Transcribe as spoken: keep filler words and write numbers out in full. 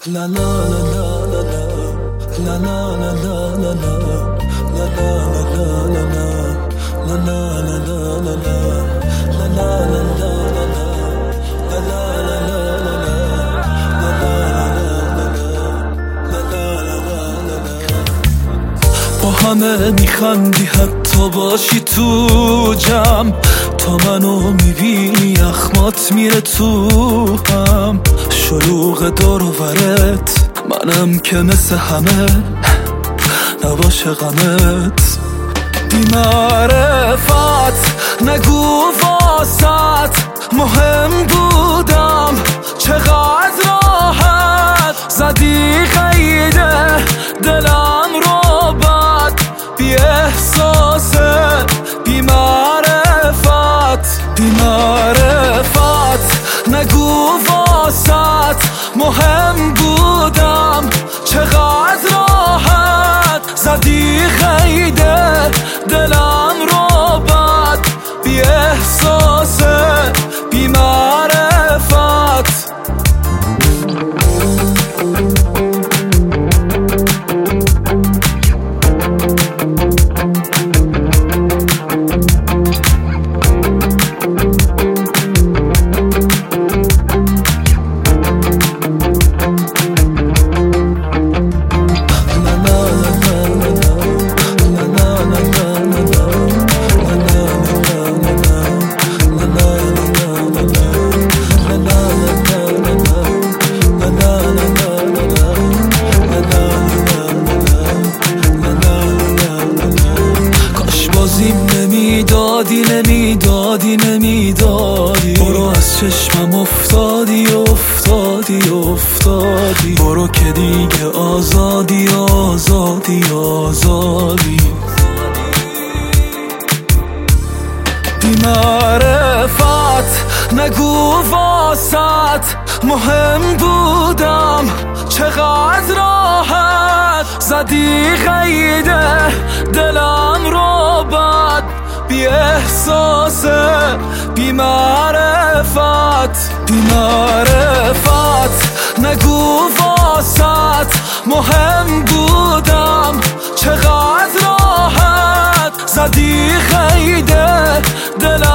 La la la la la la la la la la la la la la la la la la la با همه میخندی حتی باشی تو جمع، تا منو میبینی اخمات میره تو هم. شلوغ دور و برت منم که مثل همه نباشه غمت. بی معرفت نگو واسط مهم بودم، چقدر راحت زدی قیده دلم رو بد. بی احساسه بی معرفت بی معرفت نگو واسط مهم بودم، چقدر راحت زدی قیده دلم رو بد. بی احساسه بی معرفت. نمیدادی نمیدادی نمیدادی برو از چشمم افتادی افتادی افتادی برو که دیگه آزادی آزادی آزادی. بی معرفت نگو واسط مهم بودم، چقدر راحت زدی قیده دلم رو بد. بی احساسه بی معرفت بی معرفت نگو واسط مهم بودم، چقدر راحت زدی قیده دلم